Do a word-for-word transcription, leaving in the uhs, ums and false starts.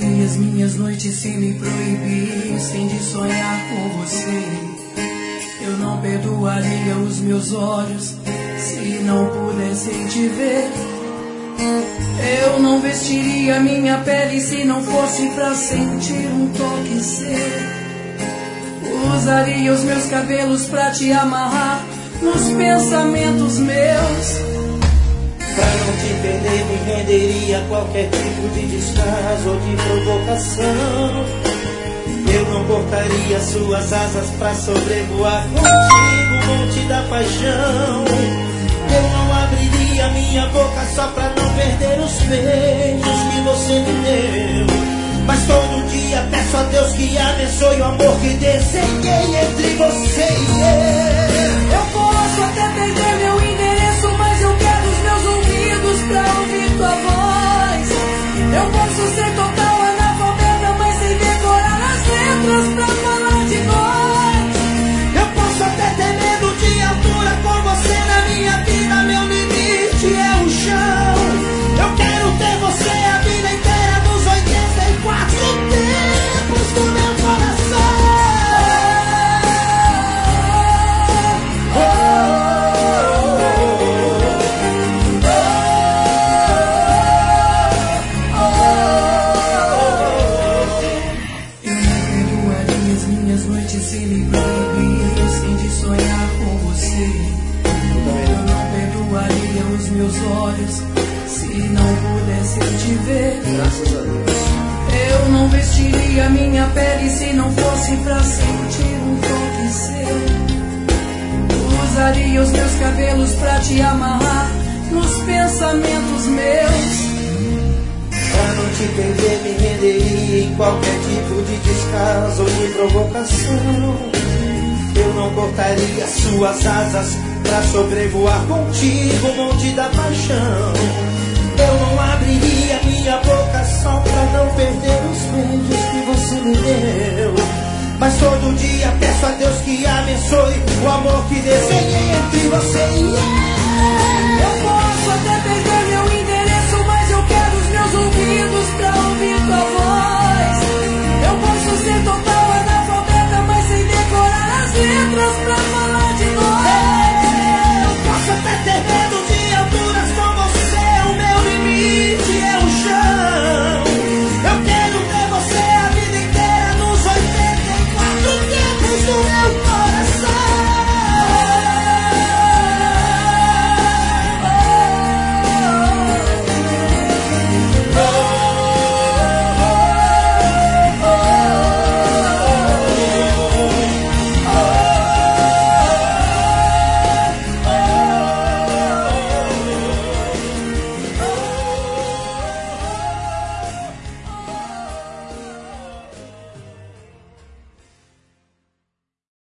perdoaria as minhas noites se me proibissem de sonhar com você. Eu não perdoaria os meus olhos se não pudessem te ver. Eu não vestiria minha pele se não fosse pra sentir um toque seu. Usaria os meus cabelos pra te amarrar nos pensamentos meus. Pra não te perder me renderia a qualquer tipo de descaso ou de provocação. Eu não cortaria suas asas pra sobrevoar contigo o monte da paixão. Eu não abriria minha boca só pra não perder os beijos que você me deu. Mas todo dia peço a Deus que abençoe o amor que desenhei entre você e eu. Eu posso até perder meu endereço, mas eu quero os meus ouvidos pra ouvir tua voz. Eu posso ser total analfabeta, mas sem decorar as letras pra falar de nós. Eu posso até ter medo de altura, com você na minha vida meu limite é o chão. Eu quero ter você a vida inteira dos oitenta e quatro tempos do meu coração. Oh, oh, oh, oh. Eu não perdoaria as minhas noites se me proibissem de sonhar com você. Eu não perdoaria os meus olhos se não pudessem te ver. Graças a Deus. Eu não vestiria minha pele se não fosse pra sentir um toque seu. Usaria os meus cabelos pra te amarrar nos pensamentos meus. Pra não te perder me renderia em qualquer tipo de descaso ou de provocação. Eu não cortaria suas asas pra sobrevoar contigo o monte da paixão. Eu não abriria minha boca só pra não perder os beijos que você me deu. Mas todo dia peço a Deus que abençoe o amor que desenhei entre você e eu.